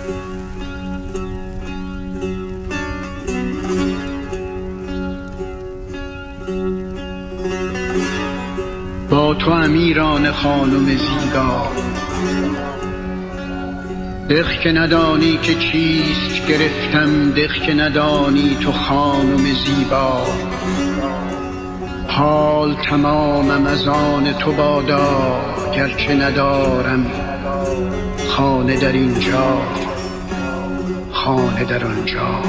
با تو امیران خانم زیبا، دق که ندانی که چیست گرفتم، دق که ندانی تو خانم زیبا. حال تمامم از آن تو بادا، گرچه ندارم خانه در اینجا، خانه در آنجا.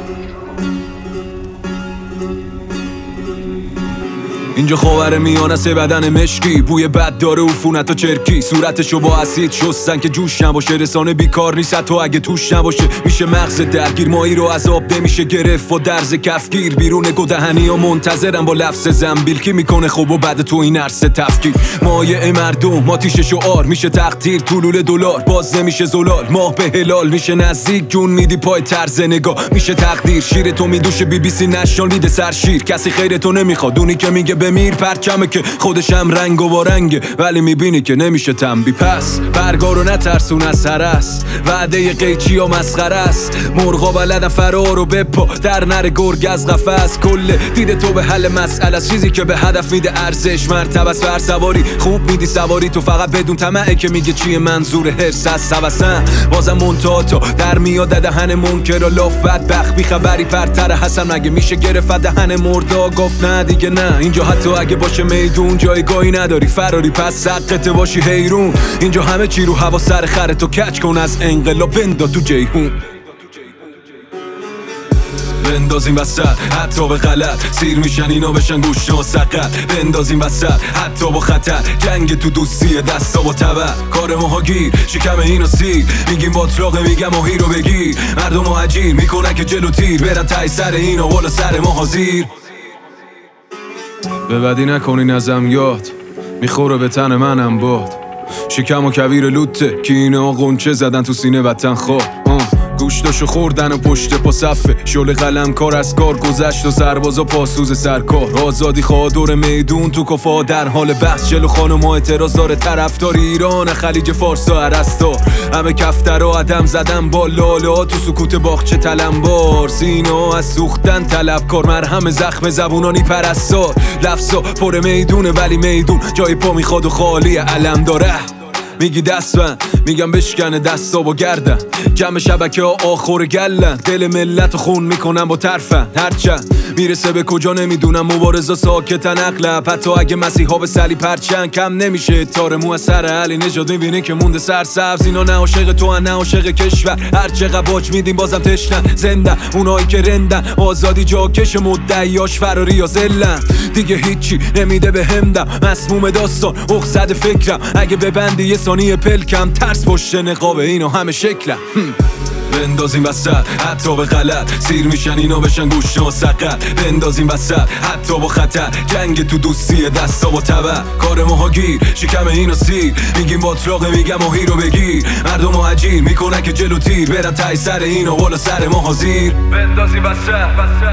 اینجا خاور میانه سه بدن مشکی، بوی بد داره عفونت و چرکی، صورتشو با اسید شستن که جوش نباشه، رسانه بیکار نیست حتی اگه توش نباشه. میشه مغز درگیر، مایی رو از آب نمیشه گرفت و درز کفگیر، بیرون گدهنی و منتظرم با لفظ زنبیل. کی میکنه خوب و بعد تو این عرصه تفکیر؟ مایه مردم آتیش شعار میشه تقدیر، طلول دلار باز نمیشه زلال، ماه به هلال میشه نزدیک، جون میدی پای طرز نگاه میشه تقدیر. شیر تو میدوشه BBC نشنال میده سر شیر، کسی خیر تو نمیخواد، اونی که میگه بمیر پرچمه که خودشم رنگ و رنگه، ولی میبینی که نمیشه تنبی. پس برگا رو نترسون از هرس، وعده قیچی و مسخره است، مرغا بلدن فرار و بپا در نره گرگ از قفس. کل دید تو به حل مسئله است، چیزی که به هدف میده ارزش مرتبه است. بر سواری خوب میدی سواری تو، فقط بدون طمعه که میگه چیه منظور حرص از سوسن. بازم منتاتا در میاد دهن منکر و لاف بدبخت بی خبری پرتر حسن، مگه میشه گرفت دهن مردا گفت نه دیگه نه. اینجا حتی اگه باشه میدون جایگاهی نداری فراری، پس سقط باشی حیرون. اینجا همه چی رو هوا سر خره، تو کچ کن از انقلاب بندا تو جیهون. بندازیم وسط حتی به غلط، سیر میشن اینا بشن گوشت و سقط. بندازیم وسط حتی با خطر، جنگ تو دوستی دستا با تبر. کار ماها گیر شکم اینو سیر، میگیم باطلاقه میگم ماهی رو بگیر. مردم ها عجیر میکنن که جلو تیر، برن تای سر اینو بالا سر ما حاضیر. به بدی نکنین ازم یاد، میخوره به تن منم باد. شکم و کویر لوته که اینا قنچه زدن تو سینه وطن خواه. گوشتاشو خوردن و پشت پا صفه، شل قلم کار از کار گذشت و سربازا پاسوز سرکار. آزادی خواه دور میدون تو کفا در حال بحث، جلو خانم ها اعتراض داره طرفدار ایران خلیج فارس و عرستار. همه کفتر و عدم زدن با لاله ها تو سکوت باغچه تلمبار. سینه ها از سوختن طلبکار، مرهم زخم زبونانی پرستار. لفظا پر میدونه ولی میدون جای پا میخواد و خالی علم داره. میگی دست بند، میگم بشکنه دستا با گردن، جمع شبکه ها آخور گلن. دل ملت خون میکنن با ترفن، هرچند میرسه به کجا نمیدونم. مبارزا ساکتن اغلب، حتی اگه مسیحا به سلی پرچن کم نمیشه. تار مو از سر علی نژاد میبینی که مونده سرسبز. اینا نه عاشق تو نه عاشق کشور، هر چقدر باج میدیم بازم تشنن زنده. اونایی که رندن آزادی جاکش مدعیاش فراری یا زلن. دیگه هیچی نمیده به همدم، مسموم داستان اقصد فکرم. اگه ببندی یه ثانیه پلکم، ترس پشت نقاب اینا همه شکلم. بندازیم وسط حتی به غلط، سیر میشن اینا بشن گوشت و سقط. بندازیم وسط حتی با خطر، جنگ تو دوستی دستا با تبر. کار ماها گیر شکم اینو سیر، میگیم باطلاقه میگم ماهی رو بگیر. مردم ها عجیر میکنن که جلو تیر، برن تای سر اینا بالا سر ما حاضیر. بندازیم وسط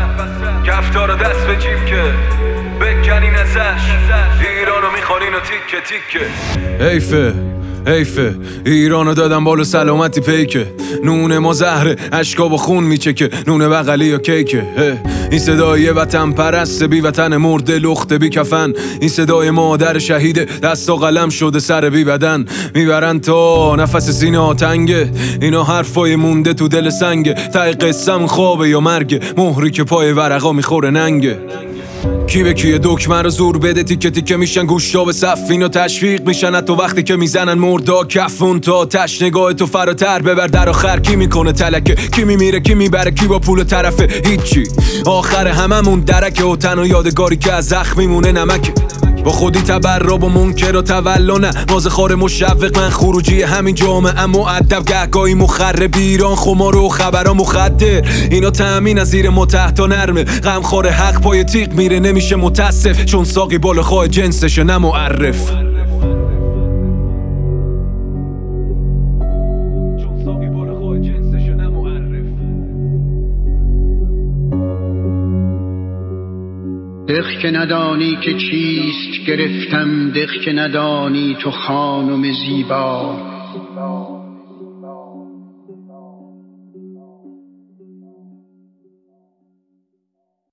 کفتارا دست به جیب که بکنین ازش، ایرانو میخورین و تیکه تیکه. حیفه ایرانو دادم بالا سلامتی پیکه. نون ما زهره اشکا با خون میچکه، نون بغلی یا کیکه. این صدای وطن پرست بی وطن مرده لخت بی کفن. این صدای مادر شهیده دست و قلم شده سر بی بدن. میبرن تا نفس سینه آتنگه، اینا حرفای مونده تو دل سنگه. تای قسم خوابه یا مرگه، مهری که پای ورقا میخوره ننگه. کی به کیه دکمه رو زور بده، تیکه تیکه میشن گوشتا به صف. اینا تشویق میشن تو وقتی که میزنن مردا کفون تا تش. نگاه تو فراتر ببر در آخر، کی میکنه تلکه، کی میمیره کی میبره، کی با پول طرفه. هیچی آخر هممون درکه و تنها یادگاری که از زخم میمونه نمکه. با خودی تبراب و منکر و تولانه، مازه خار مشوق من خروجی همین جامعه مؤدب. گهگاهی مخرب ایران خمار و خبرها مخدر. اینا تأمین از زیر ما تحت و نرمه، غمخوار حق پای تیغ میره نمیشه متاسف، چون ساقی بالا خواه جنسشه نه معرف. دق که ندانی که چیست گرفتم، دق که ندانی تو خانم زیبا.